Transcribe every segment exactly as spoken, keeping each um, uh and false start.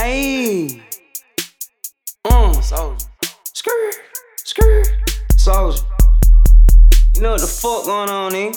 Ayy. Mm, Soldier. Skirt, skirt, Soldier. You know what the fuck going on, eh?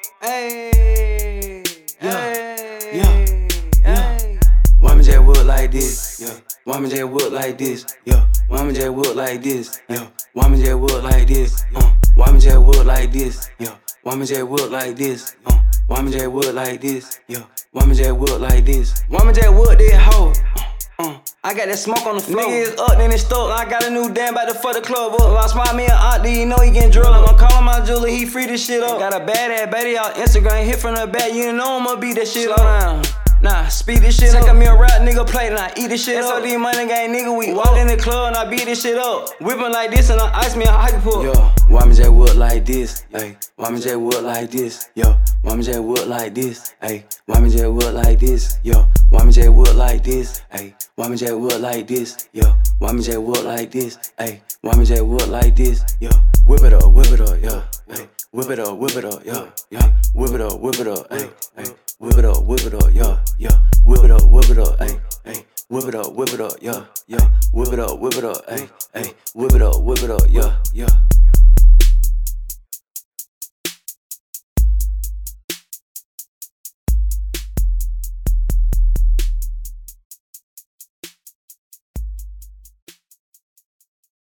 Ayy. Yeah, yeah, yeah. Why me just walk like this? Yeah. Why me just walk like this? Yeah. Why me just walk like this? Yeah. Why me just walk like this? Uh. Why me just walk like this? Yeah. Why me just walk like this? Uh. Why me just walk like this? Yeah. Why me just walk like this? Why me just walk that hoe? Uh, I got that smoke on the floor. Nigga is up, then it's stuck. I got a new damn about to fuck the club up. If I spot me an out, do you know he getting drilled? I'm gonna call him my jeweler, he free this shit up. Got a bad ass baby out Instagram, hit from the back. You know I'ma beat that shit up. Slow down. Nah, speed this shit up. Take me a rap nigga plate and I eat this shit up. S O D money gang nigga, we walk in the club and I beat this shit up. Whipping like this and I ice me a hyper pull. Yo, why me just walk like this? Ay, why me just walk like this? Yo, why me just walk like this? Ay, why me just walk like this? Yo, why me just walk like this? Ay, why me just walk like this? Yo, why me just walk like this? Ay, why me just walk like this? Yo, whip it up, whip it up, yo. Ay, whip it up, whip it up, yo. Yeah, whip it up, whip it up, ay, ay. Whip it up, whip it up, yeah, yeah. Whip it up, whip it up, ay, ay. Whip it up, whip it up, yeah, yeah. Whip it up, whip it up, ay, ay. Whip it up, whip it up, yeah, yeah.